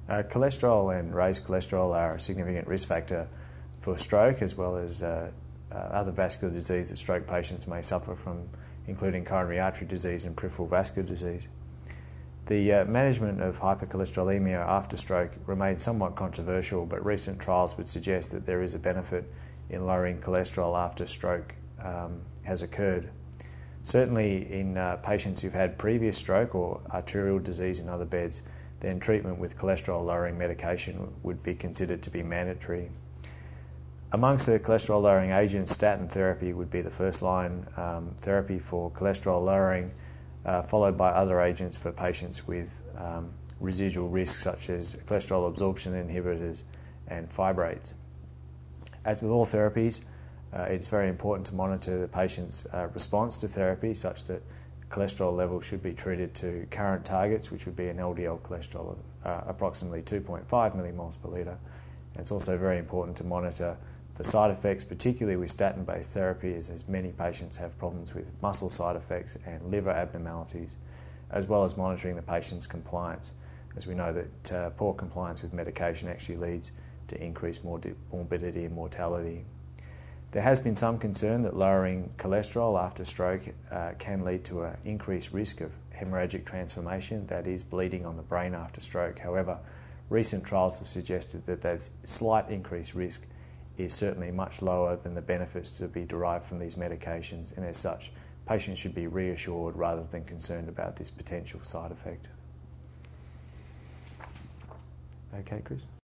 Cholesterol and raised cholesterol are a significant risk factor for stroke, as well as other vascular disease that stroke patients may suffer from, including coronary artery disease and peripheral vascular disease. The management of hypercholesterolemia after stroke remains somewhat controversial, but recent trials would suggest that there is a benefit in lowering cholesterol after stroke has occurred. Certainly in patients who've had previous stroke or arterial disease in other beds, then treatment with cholesterol-lowering medication would be considered to be mandatory. Amongst the cholesterol-lowering agents, statin therapy would be the first-line therapy for cholesterol lowering, followed by other agents for patients with residual risk, such as cholesterol absorption inhibitors and fibrates. As with all therapies, it's very important to monitor the patient's response to therapy, such that cholesterol levels should be treated to current targets, which would be an LDL cholesterol of approximately 2.5 millimoles per litre. And it's also very important to monitor for side effects, particularly with statin-based therapy, as many patients have problems with muscle side effects and liver abnormalities, as well as monitoring the patient's compliance, as we know that poor compliance with medication actually leads to increased morbidity and mortality. There has been some concern that lowering cholesterol after stroke can lead to an increased risk of hemorrhagic transformation, that is, bleeding on the brain after stroke. However, recent trials have suggested that that slight increased risk is certainly much lower than the benefits to be derived from these medications, and as such, patients should be reassured rather than concerned about this potential side effect. Okay, Chris?